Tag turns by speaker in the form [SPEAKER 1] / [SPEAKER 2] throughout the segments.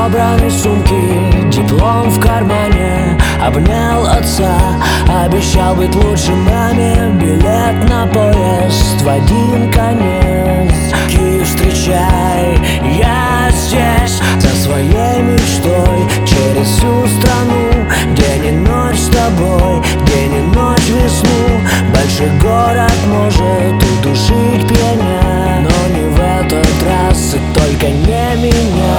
[SPEAKER 1] собраны сумки, диплом в кармане. Обнял отца, обещал быть лучше маме. Билет на поезд в один конец. Киев, встречай, я здесь за своей мечтой. Через всю страну, день и ночь с тобой, день и ночь весну. Большой город может удушить пьяня, но не в этот раз, и только не меня.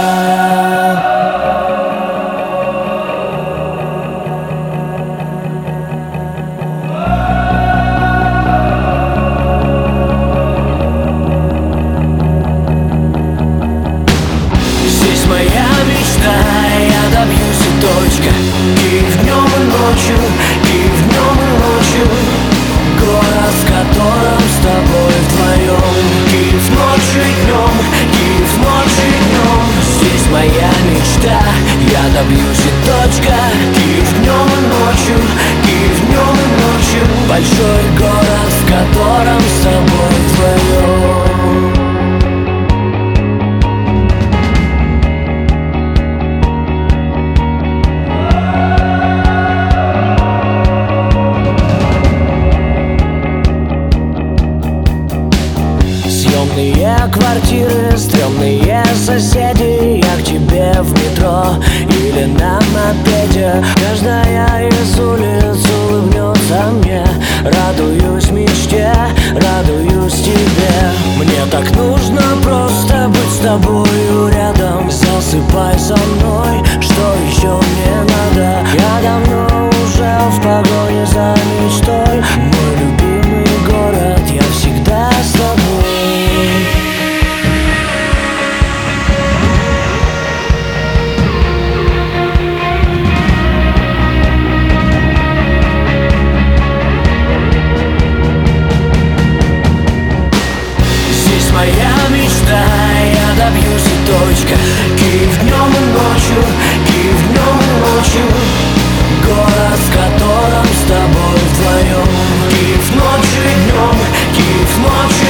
[SPEAKER 1] Здесь моя мечта, я добьюсь и точка. И днем и ночью, и днем и ночью. Город, в котором с тобой вдвоем. Киев ночью и днем, Киев ночью и днем. Здесь моя мечта, я добьюсь и точка. Киев днем и ночью, Киев днем и ночью. Большой город, в котором с тобой вдвоем. Съемные квартиры, стрёмные соседи. Я к тебе в метро или на мопеде. Каждая из улиц улыбнется мне. Радуюсь мечте, радуюсь тебе. Мне так нужно просто быть с тобою рядом. Засыпай со мной, что еще мне надо? Я давно уже в погоне за мечтой. Мой любимый город, я всегда с тобой. Моя мечта, я добьюсь и точка. Киев днем и ночью, Киев днем и ночью. Город, в котором с тобой вдвоем. Киев ночью и днем, Киев ночью